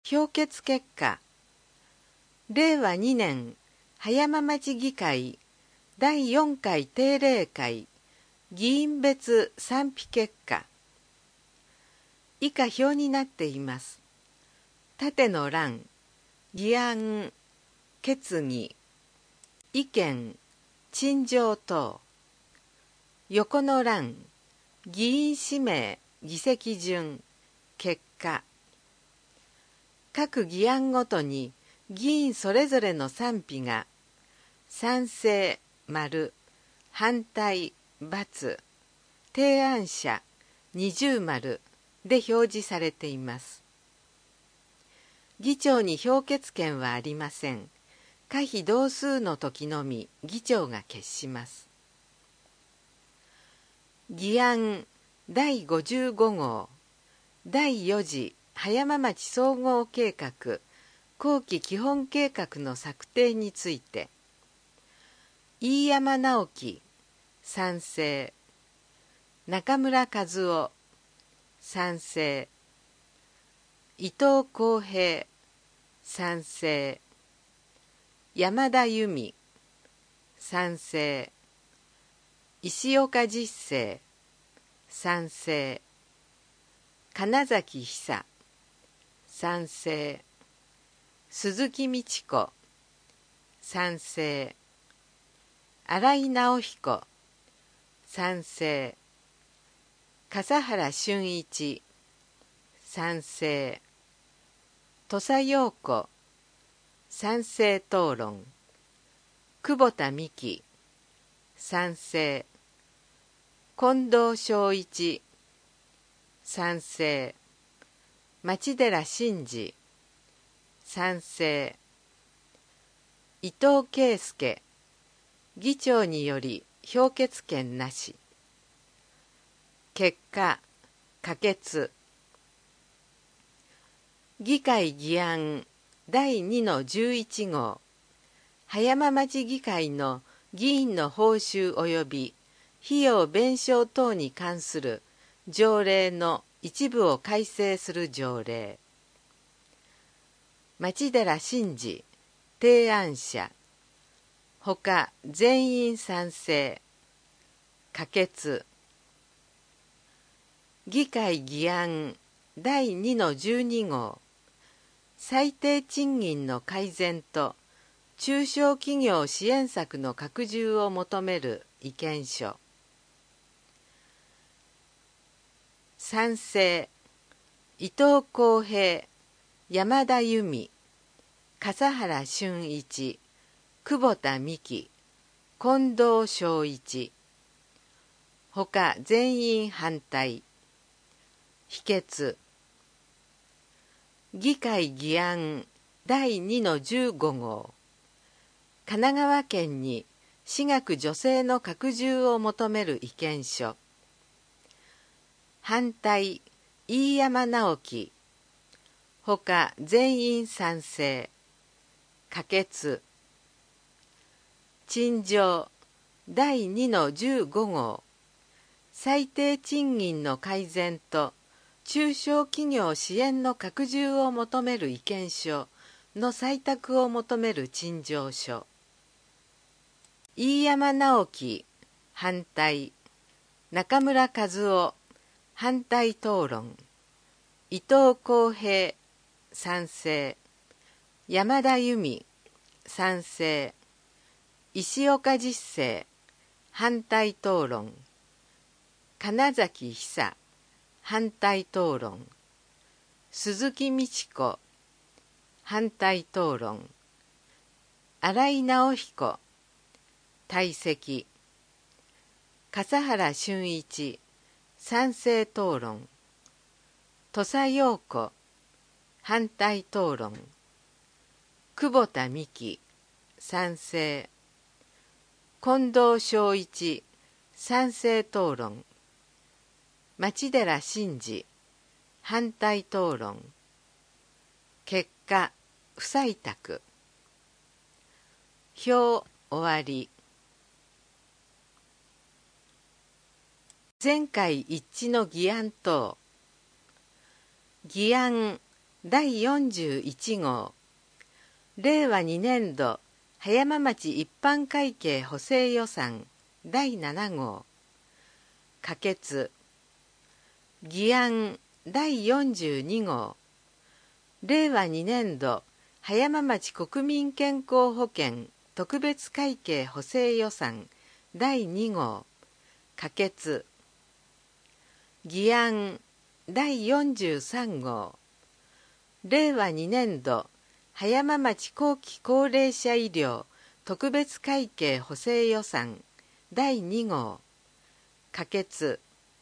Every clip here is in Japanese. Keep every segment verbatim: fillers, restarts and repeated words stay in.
評決結果、れいわにねん葉山町議会だいよんかい定例会議員別賛否結果、以下表になっています。縦の欄、議案、決議、意見、陳情等。横の欄、議員氏名、議席順、結果。各議案ごとに議員それぞれの賛否が賛成、丸、反対、×、提案者、二重丸で表示されています。議長に評決権はありません。可否同数の時のみ議長が決します。議案だいごじゅうご号だいよ次葉山町総合計画後期基本計画の策定について、飯山直樹賛成、中村和夫賛成、伊藤公平賛成、山田由美賛成、石岡実生賛成、金崎久賛成、鈴木美智子賛成、新井直彦賛成、笠原俊一賛成、土佐陽子賛成討論、久保田美希賛成、近藤昭一賛成、町寺真二賛成、伊藤圭介議長により評決権なし。結果、可決。議会議案だいにのじゅういち号葉山町議会の議員の報酬及び費用弁償等に関する条例の一部を改正する条例。町寺真二提案者、ほか全員賛成。可決。議会議案だいにのじゅうに号最低賃金の改善と中小企業支援策の拡充を求める意見書。賛成、伊藤公平、山田由美、笠原俊一、久保田美希、近藤昭一。ほか全員反対。否決。議会議案だいにのじゅうご号神奈川県に私学助成の拡充を求める意見書。反対、飯山直樹。ほか全員賛成。可決。陳情だいにのじゅうご号最低賃金の改善と中小企業支援の拡充を求める意見書の採択を求める陳情書。飯山直樹反対、中村和夫反対討論、伊藤公平賛成、山田由美賛成、石岡実生反対討論、金崎久反対討論、鈴木美智子反対討論、新井直彦退席、笠原俊一賛成討論、土佐陽子反対討論、久保田美希賛成、近藤昭一賛成討論、町寺真二反対討論。結果、不採択。表終わり。全会一致の議案等。議案だいよんじゅういち号令和にねん度葉山町一般会計補正予算だいなな号可決。議案だいよんじゅうに号令和にねん度葉山町国民健康保険特別会計補正予算だいに号可決。議案だいよんじゅうさん号令和にねん度葉山町後期高齢者医療特別会計補正予算だいに号可決。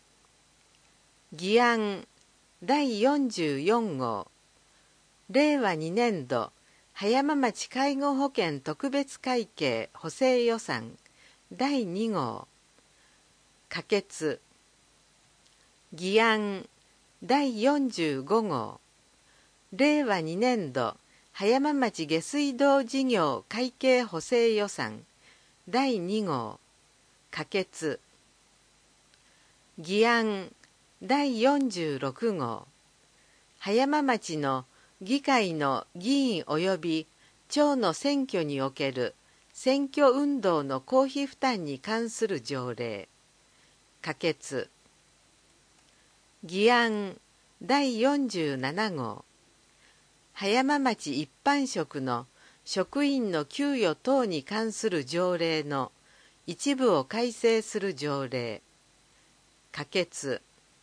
議案だいよんじゅうよん号令和にねん度葉山町介護保険特別会計補正予算だいに号可決。議案だいよんじゅうご号令和にねん度葉山町下水道事業会計補正予算だいに号可決。議案だいよんじゅうろく号葉山町の議会の議員及び長の選挙における選挙運動の公費負担に関する条例可決。議案だいよんじゅうなな号葉山町一般職の職員の給与等に関する条例の一部を改正する条例可決。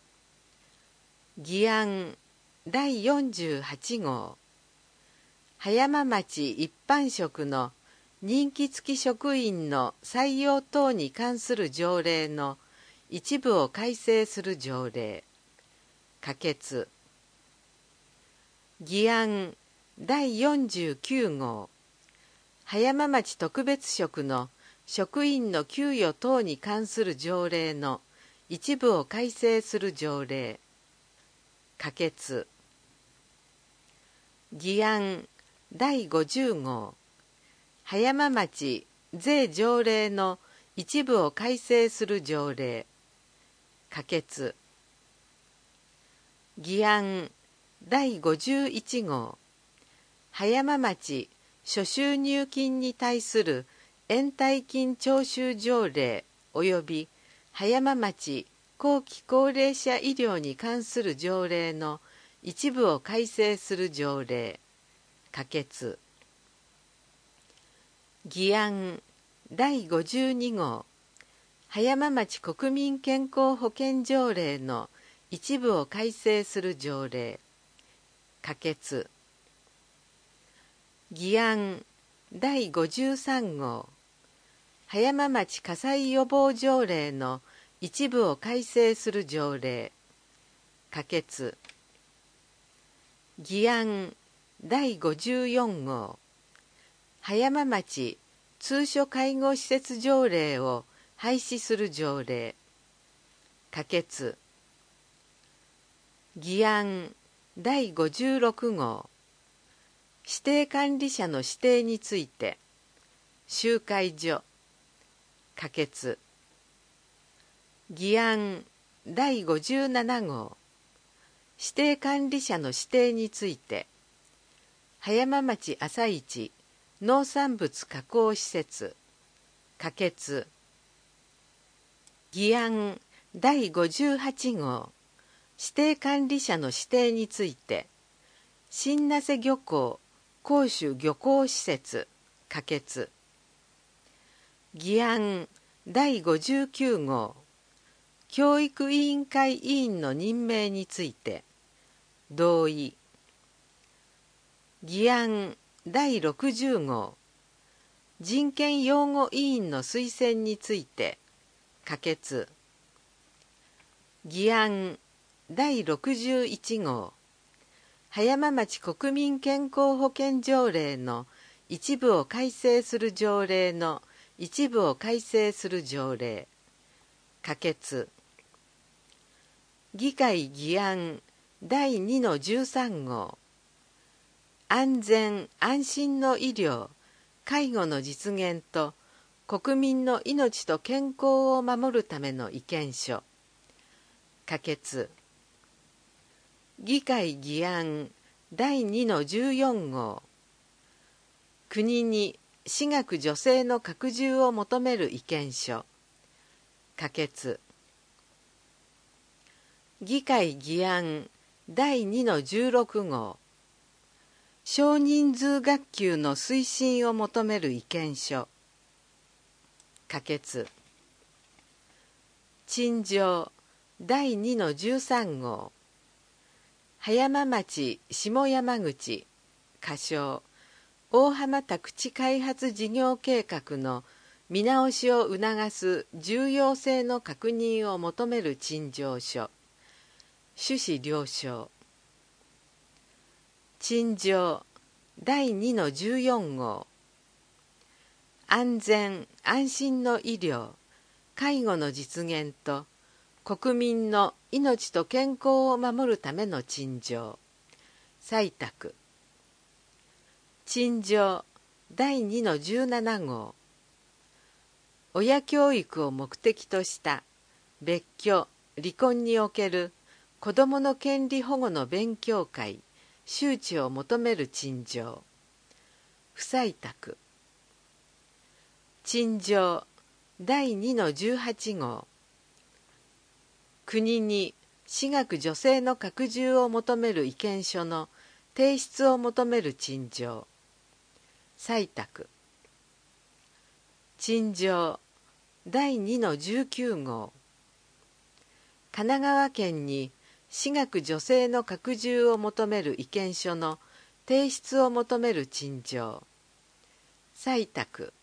議案だいよんじゅうはち号葉山町一般職の任期付き職員の採用等に関する条例の一部を改正する条例可決。議案だいよんじゅうきゅう号葉山町特別職の職員の給与等に関する条例の一部を改正する条例可決。議案だいごじゅう号葉山町税条例の一部を改正する条例可決。議案だいごじゅういち号葉山町諸収入金に対する延滞金徴収条例及び葉山町後期高齢者医療に関する条例の一部を改正する条例可決。議案だいごじゅうに号葉山町国民健康保険条例の一部を改正する条例可決。議案だいごじゅうさん号葉山町火災予防条例の一部を改正する条例可決。議案だいごじゅうよん号葉山町通所介護施設条例を廃止する条例可決。議案だいごじゅうろく号指定管理者の指定について集会所可決。議案だいごじゅうなな号指定管理者の指定について葉山町朝市農産物加工施設可決。議案だいごじゅうはち号指定管理者の指定について新名瀬漁港公主漁港施設可決。議案だいごじゅうきゅう号教育委員会委員の任命について同意。議案だいろくじゅう号人権擁護委員の推薦について可決。議案だいろくじゅういち号葉山町国民健康保険条例の一部を改正する条例の一部を改正する条例可決。議会議案だいにのじゅうさん号安全安心の医療介護の実現と国民の命と健康を守るための意見書可決。議会議案だいにのじゅうよん号、国に私学助成の拡充を求める意見書可決。議会議案だいにのじゅうろく号、少人数学級の推進を求める意見書可決。陳情だいにのじゅうさん号、葉山町下山口仮称大浜宅地開発事業計画の見直しを促す重要性の確認を求める陳情書趣旨了承。陳情だいにのじゅうよん号、安全安心の医療介護の実現と国民の命と健康を守るための陳情採択。陳情だいにのじゅうなな号、親教育を目的とした別居離婚における子どもの権利保護の勉強会周知を求める陳情不採択。陳情だいにのじゅうはち号、国に私学助成の拡充を求める意見書の提出を求める陳情採択。陳情だいにのじゅうきゅう号、神奈川県に私学助成の拡充を求める意見書の提出を求める陳情採択。